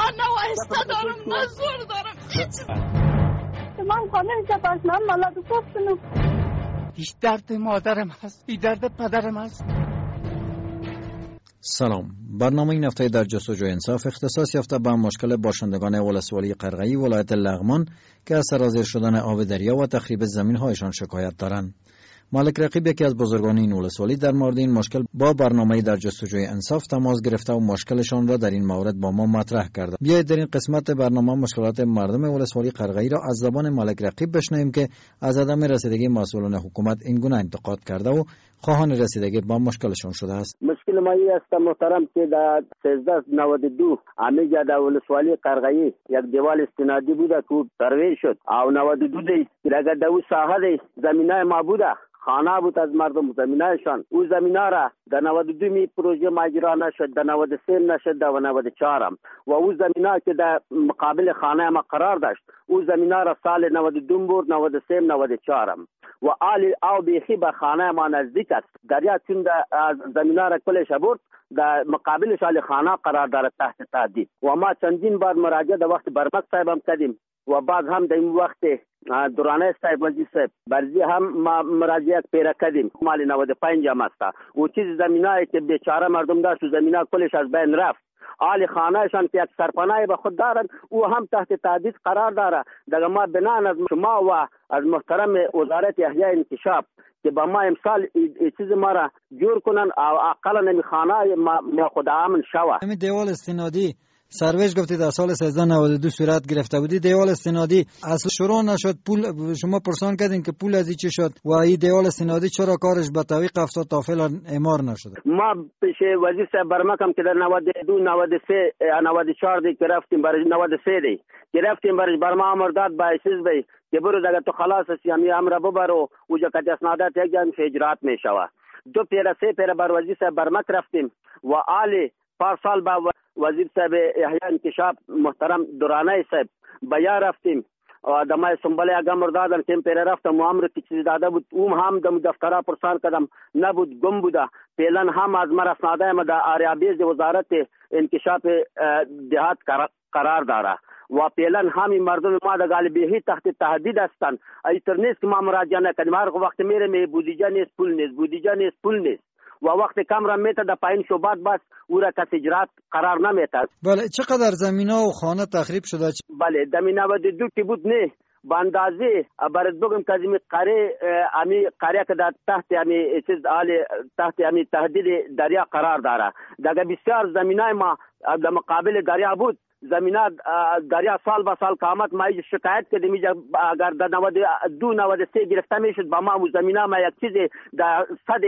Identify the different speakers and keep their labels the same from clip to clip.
Speaker 1: نه وایسته دارم نه زور دارم.
Speaker 2: من خانه اینجا باشم مالا دو پفتنم.
Speaker 3: هیچ درد مادرم هست، هیچ درد پدرم هست.
Speaker 4: سلام. برنامه این هفته در جستجو انصاف اختصاص یافته به مشکل باشندگان ولسوالی قرغه‌ای ولایت لغمان که از سرازیر شدن آب دریا و تخریب زمین‌هایشان شکایت دارند. مالک رقیب یکی از بزرگان این ولسوالی در مورد این مشکل با برنامه در جستجوی انصاف تماس گرفته و مشکلشان را در این مورد با ما مطرح کرده. بیایید در این قسمت برنامه مشکلات مردم ولسوالی قرغه‌ای را از زبان مالک رقیب بشنویم که از عدم رسیدگی مسئولان حکومت این گونه انتقاد کرده و خواهان رسیدگی با مشکلشان شده است.
Speaker 5: مشکل ما این است محترم که در 1392 امیجا در ولسوالی قرغه‌ای یک دیوال استنادی بوده که سروی شد او 92 دی اگر در اون ساحه زمینه ما بوده خانه بود از مردم زمینهشان او زمینه را در 92 می پروژه ماجرا نشد، در 93 نشد، در 94 هم و او زمینه که در مقابل خانه ما قرار داشت او زمینه را سال 92 برد، 93 94 هم و آل او بیخی به خانه ما نزدیک است. دریا چون از زمینه را کلش برد در مقابل سال خانه قرار دارد تحت تهدید و ما چندین بار مراجعه در وقت برمک صاحب هم کردیم و بعد هم در این وقت دورانه صاحب وزیر صاحب برزی هم ما مراجعه پیدا کردیم. مال 95 هم است و چیز زمینه که بیچاره مردم داشت و زمینه کلش از بین رفت. آل خانهشان که یک سرپناه به خود دارند او هم تحت تهدید قرار داره. دیگه ما بنان از شما و از محترم وزارت احیاء انکشاف که با ما امسال چیز ما را جور کنن او اقلا نمی خانه ما خود امن شوه.
Speaker 4: همین دیوال استنادی سرویش گفتید در سال 1392 صورت گرفته بودی. دیوال استنادی اصلا شروع نشد، پول شما پرسان کردین که پول از چی شد و این دیوال استنادی چرا کارش به تعویق افتاد تا فعلا اعمار نشده؟
Speaker 5: ما پیش وزیر صاحب برمکم که در 92 93 94 دی که رفتیم برای 93 دی که رفتیم برای برما امر داد با چیز بی که برو دیگه تو خلاص هستی امر ببرو و جا که اسنادات یک جان اجرات میشوه. دو پیره سه پیره بر وزیر صاحب برمک رفتیم و آلی پارسال با وزیر صاحب احیاء انکشاف محترم دورانه صاحب بیا رفتیم و دمای سنبله اگمر دادن که پیره رفتم و امر که چیز داده بود اون هم دم دفترا پرسان کردم نبود گم بوده. پیلن هم از مرا اسناده ما در آریابیز وزارت انکشاف دهات قرار داره و پیلن همین مردم ما در غالبیه تحت تهدید هستند. ایتر نیست که ما مراجعه نکنیم، هر وقت میره می بودجه نیست پول نیست، بودجه نیست پول نیست و وقت کم را میته در پایین شوبات بس او را کس اجرات قرار نمیته.
Speaker 4: بله چقدر زمینه و خانه تخریب شده؟
Speaker 5: بله در 92 که بود نه به اندازه برات بگم که امی قریه که در تحت امی چیز تحت امی تهدید دریا قرار داره. دیگه بسیار زمینه ما در مقابل دریا بود. زمینه دریا سال به سال قامت ما شکایت کردیم اگر در 92 93 گرفته میشد با ما زمینه ما یک چیز در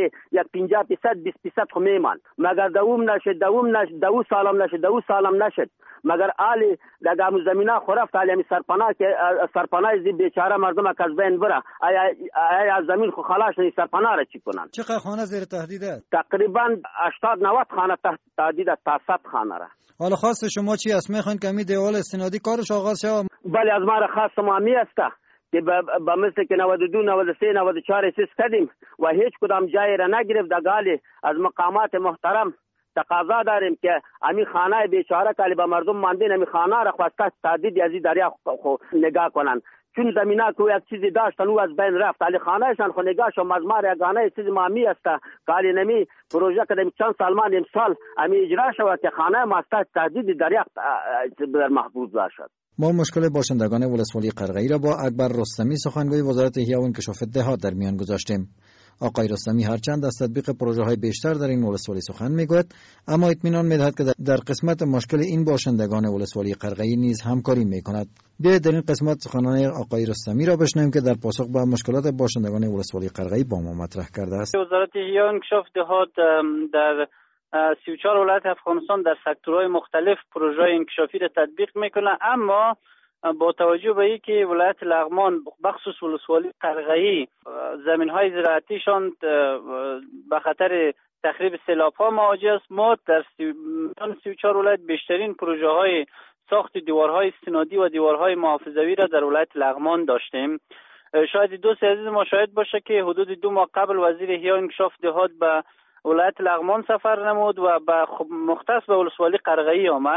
Speaker 5: 50% 20% خو میمان مگر دوم نشد دو سالم نشد دو سالم نشد مگر آلی در زمینه خورفت علی سرپناه که سرپناه زی بیچاره مردم از بین بره آیا زمین خو خلاص نی سرپناه را چی کنن؟
Speaker 4: چقدر خانه زیر تهدید است؟
Speaker 5: تقریبا 80 90 خانه تحت تهدید تا 100 خانه را.
Speaker 4: حالا خواست شما چی است؟ میخواین که می دیوال استنادی کارش آغاز شود؟
Speaker 5: بله از ما را خواست ما می است که با مثل که 92 93 94 چیز کردیم و هیچ کدام جای را نگرفت. دگالی از مقامات محترم تقاضا داریم که امی خانه بیچاره کالی با مردم ماندین امی خانه را خواسته تهدید ازی دریا خو نگاه کنن چون زمینه که یک چیزی داشتن او از بین رفت علی خانهشان خو نگاه شو مزمار یگانه چیز مامی است کالی نمی پروژه کدام چند سال ما امسال امی اجرا شود که خانه ما است تهدید دریا بر محفوظ باشد.
Speaker 4: ما مشکل باشندگان ولسوالی قرغه‌ای را با اکبر رستمی سخنگوی وزارت احیاء و انکشاف دهات در میان گذاشتیم. آقای رستمی هرچند از تطبیق پروژه‌های بیشتر در این ولسوالی سخن میگوید اما اطمینان میدهد که در قسمت مشکل این باشندگان ولسوالی قرغه‌ای نیز همکاری میکند. بیایید در این قسمت سخنان آقای رستمی را بشنویم که در پاسخ به مشکلات باشندگان ولسوالی قرغه‌ای با ما مطرح کرده است.
Speaker 6: وزارت احیاء و انکشاف دهات در 34 ولایت افغانستان در سکتورهای مختلف پروژه انکشافی را تطبیق میکنه، اما با توجه به اینکه ولایت لغمان بخصوص ولسوالی قرغه‌ای زمین‌های زراعتیشان به خطر تخریب سیلاب‌ها مواجه است، ما در 34 ولایت بیشترین پروژه‌های ساخت دیوارهای استنادی و دیوارهای محافظوی را در ولایت لغمان داشتیم. شاید دوست عزیز ما شاهد باشه که حدود 2 ماه قبل وزیر احیاء و انکشاف دهات به ولایت لغمان سفر نمود و به مختص به ولسوالی قرغه‌ای آمد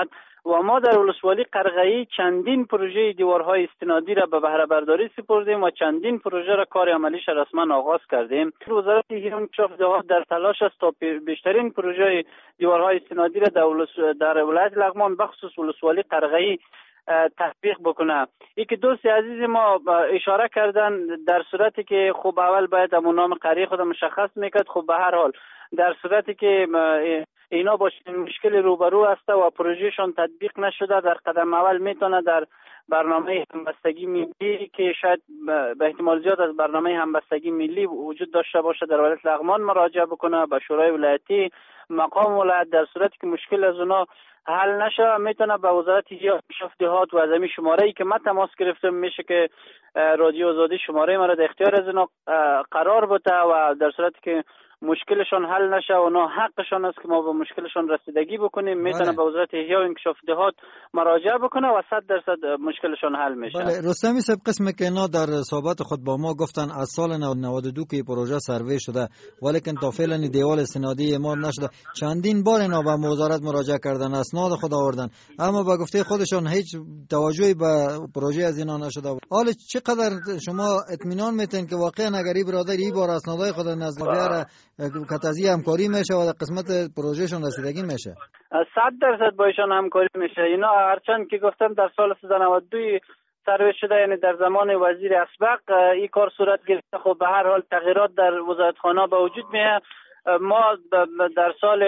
Speaker 6: و ما در ولسوالی قرغه‌ای چندین پروژه دیوارهای استنادی را به بهره برداری سپردیم و چندین پروژه را کار عملیش رسما آغاز کردیم. وزارت حیوان انکشاف دهات در تلاش است تا بیشترین پروژه دیوارهای استنادی را در ولایت لغمان بخصوص ولسوالی قرغه‌ای تطبیق بکنه. یکی دوست عزیز ما اشاره کردن در صورتی که خب اول باید همون نام قریه خود مشخص میکرد. خب به هر حال در صورتی که اینا با مشکل روبرو است و پروژهشون تطبیق نشده، در قدم اول میتونه در برنامه همبستگی ملی که شاید به احتمال زیاد از برنامه همبستگی ملی وجود داشته باشه در ولایت لغمان مراجعه بکنه به شورای ولایتی مقام ولایت. در صورتی که مشکل از اونا حل نشه میتونه به وزارت انکشاف دهات و از همین شماره‌ای که من تماس گرفتم میشه که رادیو آزادی شماره ما را در اختیار از اونا قرار بده و در صورتی که مشکلشون حل نشه و اونا حقشون است که ما به مشکلشون رسیدگی بکنیم میتونه به وزارت احیا و انکشاف دهات مراجعه بکنه و 100% مشکلشون حل میشه.
Speaker 4: بله رستمی صاحب، قسمی که اینا در صحبت خود با ما گفتن از سال 92 که پروژه سروی شده ولیکن تا فعلا دیوال استنادی اعمار نشده. چندین بار اینا به وزارت مراجعه کردن، اسناد خود آوردن اما با گفته خودشون هیچ توجهی به پروژه از اینا نشده. حالا چقدر شما اطمینان میتین که واقعا اگر این برادر این بار اسنادای خود نزد بیاره کتازی همکاری میشه و در قسمت پروژهشون رسیدگی میشه؟
Speaker 6: 100% با ایشان همکاری میشه. اینا هرچند که گفتم در سال 92 سروی شده، یعنی در زمان وزیر اسبق این کار صورت گرفته. خب به هر حال تغییرات در وزارتخانه به وجود میاد. ما در سال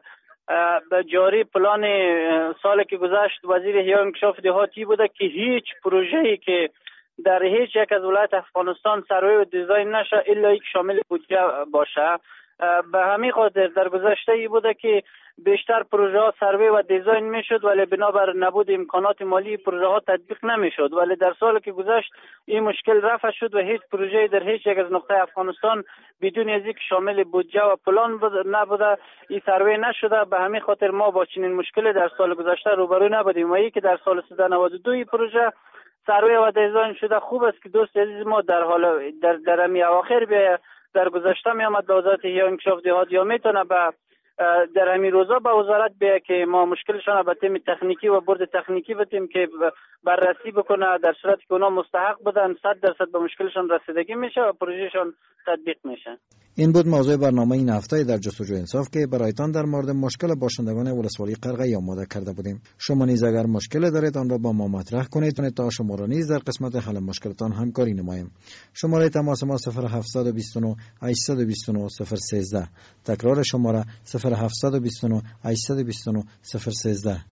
Speaker 6: جاری پلان سالی که گذشت وزیر احیا و انکشاف دهاتی بوده که هیچ پروژه‌ای که در هیچ یک از ولایت افغانستان سروی و دیزاین نشه الا یک شامل بودجه باشه. به همین خاطر در گذشته ای بوده که بیشتر پروژه ها سروی و دیزاین میشد ولی بنابر نبود امکانات مالی پروژه ها تطبیق نمیشد. ولی در سالی که گذشت این مشکل رفع شد و هیچ پروژه در هیچ یک از نقطه افغانستان بدون از اینکه شامل بودجه و پلان نبوده این سروی نشده. به همین خاطر ما با چنین مشکلی در سال گذشته روبرو نبودیم و ای که در سال 92 این پروژه سروی و دیزاین شده. خوب است که دوست عزیز ما در حال در امی اواخر به در گذشته می آمد به وزارت احیا و انکشاف دهات یا میتونه به در همین روزا به وزارت بیا که ما مشکلشان به تیم تکنیکی و برد تکنیکی بتیم که بررسی بکنه. در صورتی که اونا مستحق بودن 100% به مشکلشان رسیدگی میشه و پروژهشان تطبیق میشه.
Speaker 4: این بود موضوع برنامه این هفته در جستجوی انصاف که برایتان در مورد مشکل باشندگان ولسوالی قرغه‌ای آماده کرده بودیم. شما نیز اگر مشکل دارید آن را با ما مطرح کنید تا شما را نیز در قسمت حل مشکلتان همکاری نماییم. شماره تماس ما 0729 829 013. تکرار شماره 0729 829 013.